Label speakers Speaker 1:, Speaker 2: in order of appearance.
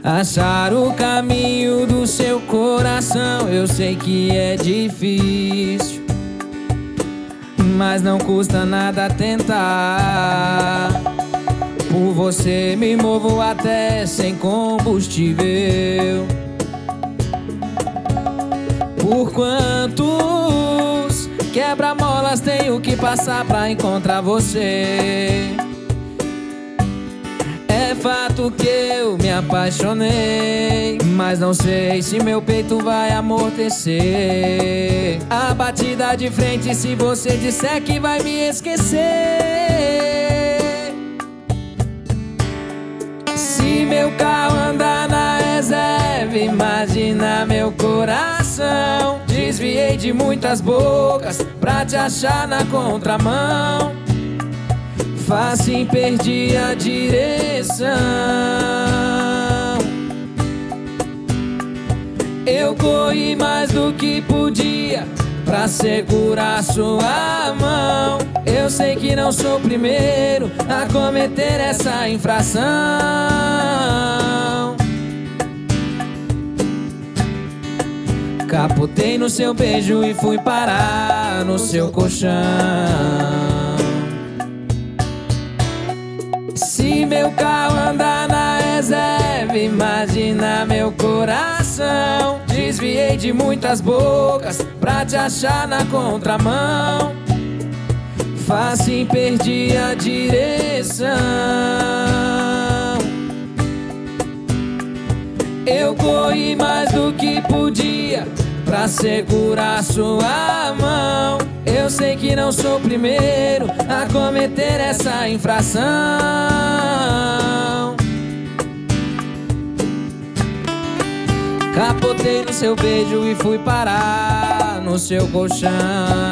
Speaker 1: Achar o caminho do seu coração, eu sei que é difícil, mas não custa nada tentar. Por você me movo até sem combustível. Por quantos quebra-molas tenho que passar pra encontrar você? É fato que eu me apaixonei, mas não sei se meu peito vai amortecer a batida de frente se você disser que vai me esquecer. Se meu carro andar na reserva, imagina meu coração. Desviei de muitas bocas pra te achar na contramão. Facinho perdi a direção. Eu corri mais do que podia pra segurar sua mão. Eu sei que não sou o primeiro a cometer essa infração. Capotei no seu beijo e fui parar no seu colchão. Se meu carro andar na reserva, imagina meu coração. Desviei de muitas bocas pra te achar na contramão. Facinho perdi a direção. Eu corri mais do que podia pra segurar sua mão. Eu sei que não sou o primeiro a cometer essa infração. Capotei no seu beijo e fui parar no seu colchão.